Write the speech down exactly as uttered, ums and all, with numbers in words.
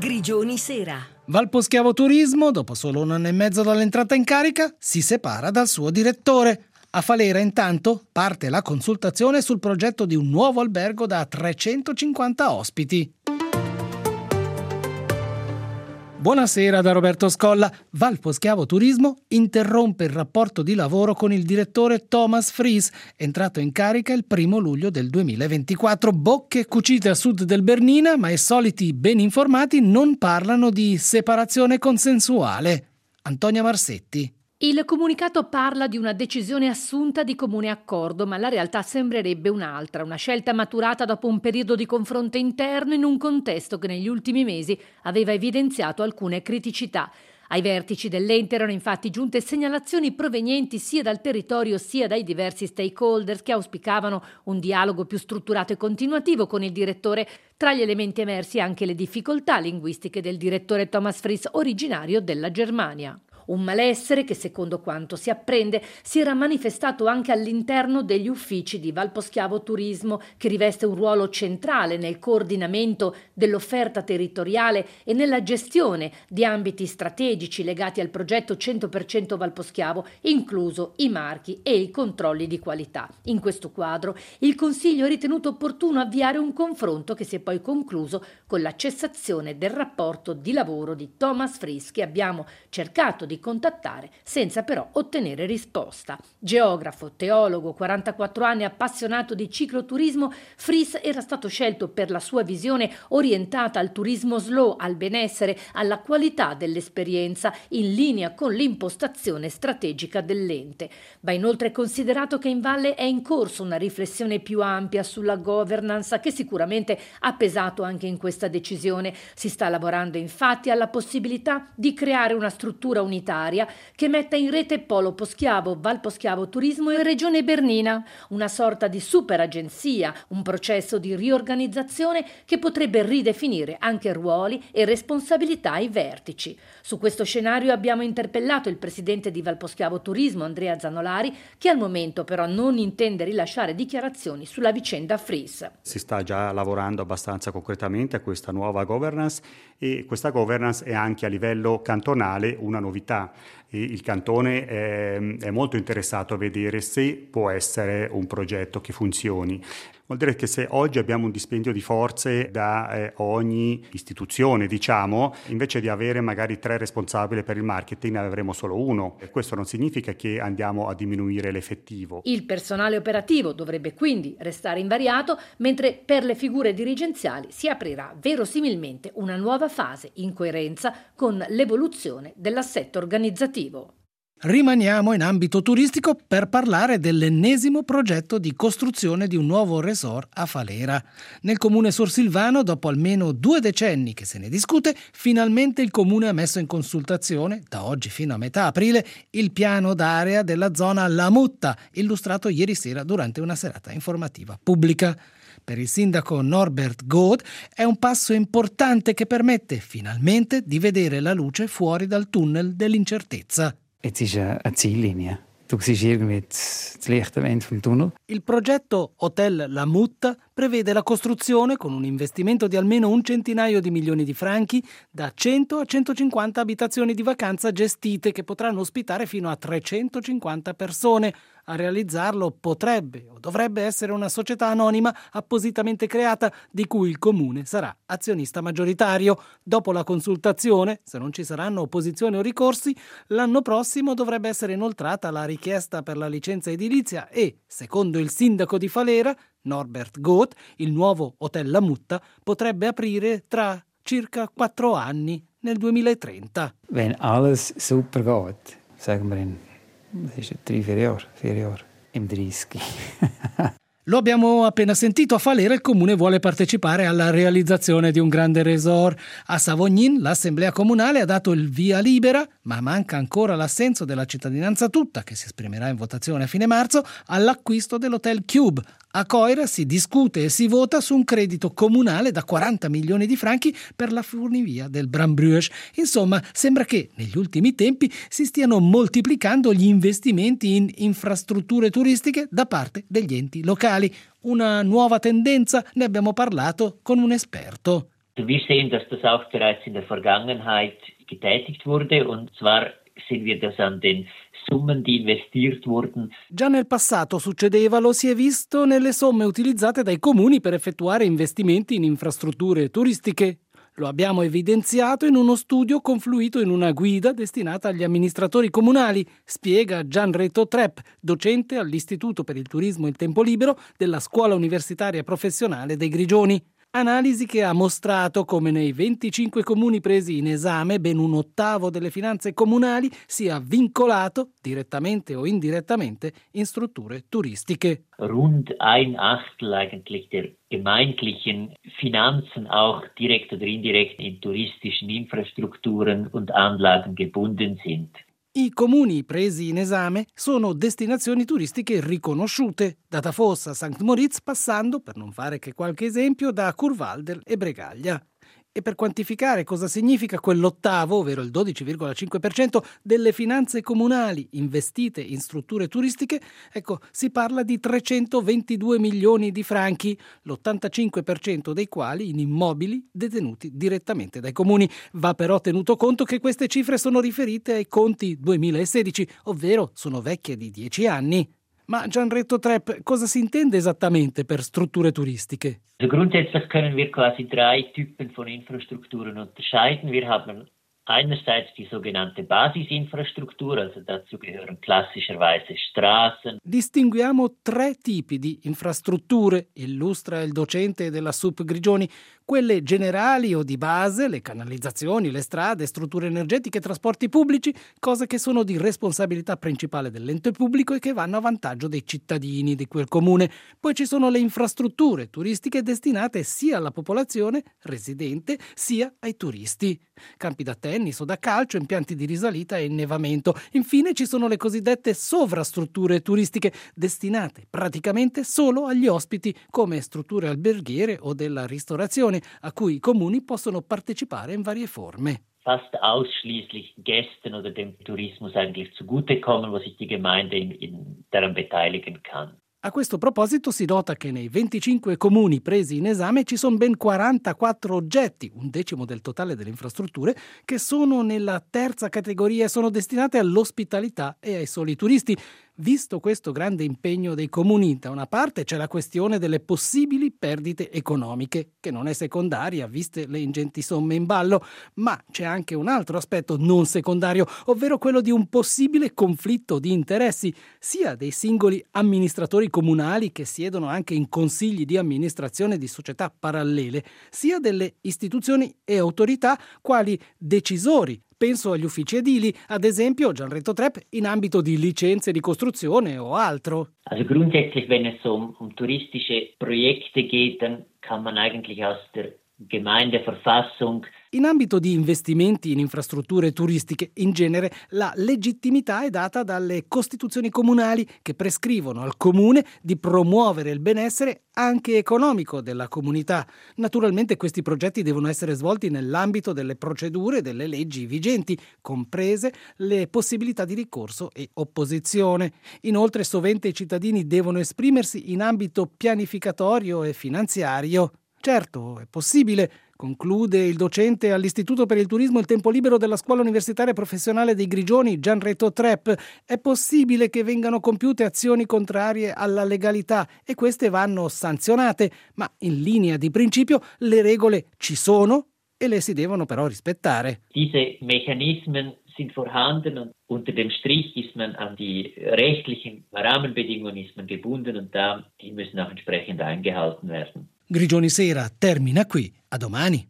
Grigioni Sera. Valposchiavo Turismo, dopo solo un anno e mezzo dall'entrata in carica, si separa dal suo direttore. A Falera, intanto, parte la consultazione sul progetto di un nuovo albergo da trecentocinquanta ospiti. Buonasera da Roberto Scolla. Valposchiavo Turismo interrompe il rapporto di lavoro con il direttore Thomas Fries, entrato in carica il primo luglio del duemilaventiquattro. Bocche cucite a sud del Bernina, ma i soliti ben informati non parlano di separazione consensuale. Antonia Marsetti. Il comunicato parla di una decisione assunta di comune accordo, ma la realtà sembrerebbe un'altra, una scelta maturata dopo un periodo di confronto interno in un contesto che negli ultimi mesi aveva evidenziato alcune criticità. Ai vertici dell'ente erano infatti giunte segnalazioni provenienti sia dal territorio sia dai diversi stakeholders che auspicavano un dialogo più strutturato e continuativo con il direttore. Tra gli elementi emersi anche le difficoltà linguistiche del direttore Thomas Fries, originario della Germania. Un malessere che, secondo quanto si apprende, si era manifestato anche all'interno degli uffici di Valposchiavo Turismo, che riveste un ruolo centrale nel coordinamento dell'offerta territoriale e nella gestione di ambiti strategici legati al progetto cento per cento Valposchiavo, incluso i marchi e i controlli di qualità. In questo quadro, il Consiglio ha ritenuto opportuno avviare un confronto che si è poi concluso con la cessazione del rapporto di lavoro di Thomas Fries, che abbiamo cercato di contattare senza però ottenere risposta. Geografo, teologo, quarantaquattro anni, appassionato di cicloturismo, Fries era stato scelto per la sua visione orientata al turismo slow, al benessere, alla qualità dell'esperienza, in linea con l'impostazione strategica dell'ente. Va inoltre considerato che in valle è in corso una riflessione più ampia sulla governance che sicuramente ha pesato anche in questa decisione. Si sta lavorando infatti alla possibilità di creare una struttura unitaria che metta in rete Polo Poschiavo, Valposchiavo Turismo e Regione Bernina, una sorta di super agenzia, un processo di riorganizzazione che potrebbe ridefinire anche ruoli e responsabilità ai vertici. Su questo scenario abbiamo interpellato il presidente di Valposchiavo Turismo, Andrea Zanolari, che al momento però non intende rilasciare dichiarazioni sulla vicenda Fries. Si sta già lavorando abbastanza concretamente a questa nuova governance e questa governance è anche a livello cantonale una novità. E il cantone è, è molto interessato a vedere se può essere un progetto che funzioni. Vuol dire che se oggi abbiamo un dispendio di forze da eh, ogni istituzione, diciamo, invece di avere magari tre responsabili per il marketing, ne avremo solo uno. E questo non significa che andiamo a diminuire l'effettivo. Il personale operativo dovrebbe quindi restare invariato, mentre per le figure dirigenziali si aprirà verosimilmente una nuova fase in coerenza con l'evoluzione dell'assetto organizzativo. Rimaniamo in ambito turistico per parlare dell'ennesimo progetto di costruzione di un nuovo resort a Falera. Nel comune sursilvano, dopo almeno due decenni che se ne discute, finalmente il comune ha messo in consultazione, da oggi fino a metà aprile, il piano d'area della zona La Mutta, illustrato ieri sera durante una serata informativa pubblica. Per il sindaco Norbert Goth è un passo importante che permette finalmente di vedere la luce fuori dal tunnel dell'incertezza. Jetzt ist eine Ziellinie. Du siehst irgendwie das Licht am Ende vom Tunnel. Il progetto Hotel La Mutta prevede la costruzione, con un investimento di almeno un centinaio di milioni di franchi, da cento a centocinquanta abitazioni di vacanza gestite che potranno ospitare fino a trecentocinquanta persone. A realizzarlo potrebbe o dovrebbe essere una società anonima appositamente creata di cui il comune sarà azionista maggioritario. Dopo la consultazione, se non ci saranno opposizioni o ricorsi, l'anno prossimo dovrebbe essere inoltrata la richiesta per la licenza edilizia e, secondo il sindaco di Falera, Norbert Goth, il nuovo Hotel La Mutta potrebbe aprire tra circa quattro anni, nel duemilatrenta. Wenn alles super geht, sagen wir in das ist drei, vier Jahre, vier Jahre, im dreißig. Lo abbiamo appena sentito, a Falera il comune vuole partecipare alla realizzazione di un grande resort. A Savognin l'assemblea comunale ha dato il via libera, ma manca ancora l'assenso della cittadinanza tutta, che si esprimerà in votazione a fine marzo, all'acquisto dell'Hotel Cube. A Coira si discute e si vota su un credito comunale da quaranta milioni di franchi per la funivia del Brambrüsch. Insomma, sembra che negli ultimi tempi si stiano moltiplicando gli investimenti in infrastrutture turistiche da parte degli enti locali. Una nuova tendenza, ne abbiamo parlato con un esperto. Wir sehen, dass das auch bereits in der Vergangenheit getätigt wurde, und zwar sehen wir das an den Summen, die investiert wurden. Già nel passato succedeva, lo si è visto nelle somme utilizzate dai comuni per effettuare investimenti in infrastrutture turistiche. Lo abbiamo evidenziato in uno studio confluito in una guida destinata agli amministratori comunali, spiega Gianreto Trepp, docente all'Istituto per il Turismo e il Tempo Libero della Scuola Universitaria Professionale dei Grigioni. Analisi che ha mostrato come nei venticinque comuni presi in esame ben un ottavo delle finanze comunali sia vincolato, direttamente o indirettamente, in strutture turistiche. Rund ein Achtel eigentlich der gemeindlichen Finanzen auch direkt oder indirekt in touristischen Infrastrukturen und Anlagen gebunden sind. I comuni presi in esame sono destinazioni turistiche riconosciute, da Davos a Sankt Moritz, passando, per non fare che qualche esempio, da Kurwalder e Bregaglia. E per quantificare cosa significa quell'ottavo, ovvero il dodici virgola cinque per cento delle finanze comunali investite in strutture turistiche, ecco, si parla di trecentoventidue milioni di franchi, l'ottantacinque per cento dei quali in immobili detenuti direttamente dai comuni. Va però tenuto conto che queste cifre sono riferite ai conti duemilasedici, ovvero sono vecchie di dieci anni. Ma Gianreto Trepp, cosa si intende esattamente per strutture turistiche? Also grundsätzlich können wir quasi drei Typen von Infrastrukturen unterscheiden. Wir haben einerseits die sogenannte Basisinfrastruktur, also dazu gehören klassischerweise Straßen. Distinguiamo tre tipi di infrastrutture, illustra il docente della S U P Grigioni, quelle generali o di base, le canalizzazioni, le strade, strutture energetiche, trasporti pubblici, cose che sono di responsabilità principale dell'ente pubblico e che vanno a vantaggio dei cittadini di quel comune. Poi ci sono le infrastrutture turistiche destinate sia alla popolazione residente sia ai turisti. Campi da tennis o da calcio, impianti di risalita e innevamento. Infine ci sono le cosiddette sovrastrutture turistiche destinate praticamente solo agli ospiti, come strutture alberghiere o della ristorazione, a cui i comuni possono partecipare in varie forme. Fast ausschließlich Gästen oder dem Tourismus eigentlich zugutekommen, wo sich die Gemeinde in, in daran beteiligen kann. A questo proposito si nota che nei venticinque comuni presi in esame ci sono ben quarantaquattro oggetti, un decimo del totale delle infrastrutture, che sono nella terza categoria e sono destinate all'ospitalità e ai soli turisti. Visto questo grande impegno dei comuni, da una parte c'è la questione delle possibili perdite economiche, che non è secondaria viste le ingenti somme in ballo, ma c'è anche un altro aspetto non secondario, ovvero quello di un possibile conflitto di interessi, sia dei singoli amministratori comunali che siedono anche in consigli di amministrazione di società parallele, sia delle istituzioni e autorità quali decisori. Penso agli uffici edili, ad esempio Gianreto Trepp, in ambito di licenze di costruzione o altro. Also grundsätzlich, wenn es um, um touristische Projekte geht, dann kann man eigentlich aus der Gemeindeverfassung. In ambito di investimenti in infrastrutture turistiche, in genere, la legittimità è data dalle costituzioni comunali che prescrivono al comune di promuovere il benessere anche economico della comunità. Naturalmente questi progetti devono essere svolti nell'ambito delle procedure e delle leggi vigenti, comprese le possibilità di ricorso e opposizione. Inoltre, sovente i cittadini devono esprimersi in ambito pianificatorio e finanziario. Certo, è possibile, conclude il docente all'Istituto per il Turismo e il Tempo Libero della Scuola Universitaria Professionale dei Grigioni, Gianreto Trepp. È possibile che vengano compiute azioni contrarie alla legalità e queste vanno sanzionate, ma in linea di principio le regole ci sono e le si devono però rispettare. Diese Mechanismen sind vorhanden und unter dem Strich ist man an die rechtlichen Rahmenbedingungen ist man gebunden und da die müssen auch entsprechend eingehalten werden. Grigioni Sera termina qui. A domani.